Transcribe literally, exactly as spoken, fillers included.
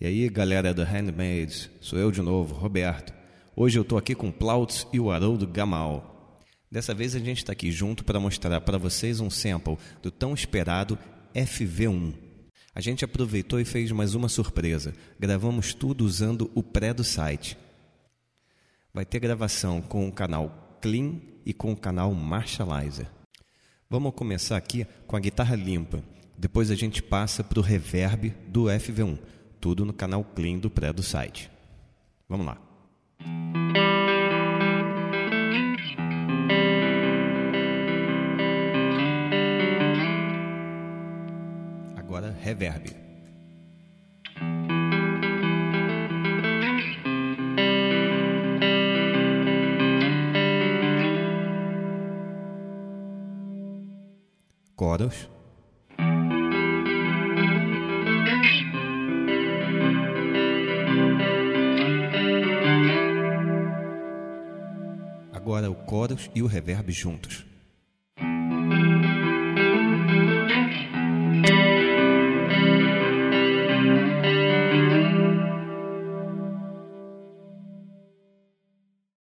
E aí, galera do Handmade, sou eu de novo, Roberto. Hoje eu tô aqui com o Plautz e o Haroldo Gamal. Dessa vez a gente está aqui junto para mostrar para vocês um sample do tão esperado F V um. A gente aproveitou e fez mais uma surpresa. Gravamos tudo usando o pré do site. Vai ter gravação com o canal Clean e com o canal Marshalizer. Vamos começar aqui com a guitarra limpa. Depois a gente passa para o reverb do F V um. Tudo no canal Clean do pré do site. Vamos lá. Agora, reverb. Coros. Agora o chorus e o reverb juntos.